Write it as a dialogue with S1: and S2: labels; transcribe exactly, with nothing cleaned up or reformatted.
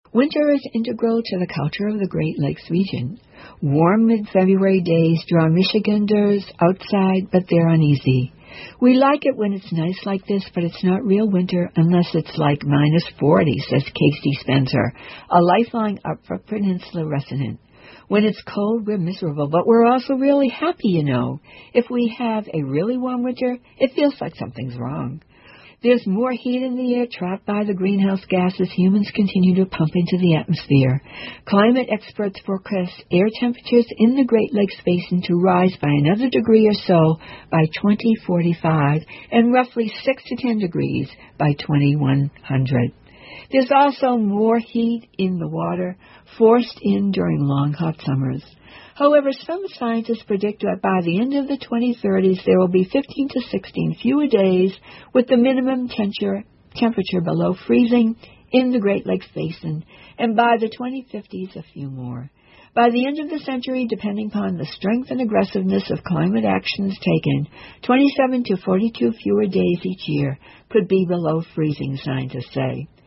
S1: Winter is integral to the culture of the Great Lakes region. Warm mid-February days draw Michiganders outside, but they're uneasy. We like it when it's nice like this, but it's not real winter unless it's like minus forty, says Casey Spencer, a lifelong Upper Peninsula resident. When it's cold, we're miserable, but we're also really happy, you know. If we have a really warm winter, it feels like something's wrong. There's more heat in the air trapped by the greenhouse gases humans continue to pump into the atmosphere. Climate experts forecast air temperatures in the Great Lakes Basin to rise by another degree or so by twenty forty-five and roughly six to ten degrees by twenty-one hundred. There's also more heat in the water forced in during long hot summers. However, some scientists predict that by the end of the twenty thirties, there will be fifteen to sixteen fewer days with the minimum temperature, temperature below freezing in the Great Lakes Basin, and by the twenty fifties, a few more. By the end of the century, depending upon the strength and aggressiveness of climate actions taken, twenty-seven to forty-two fewer days each year could be below freezing, scientists say.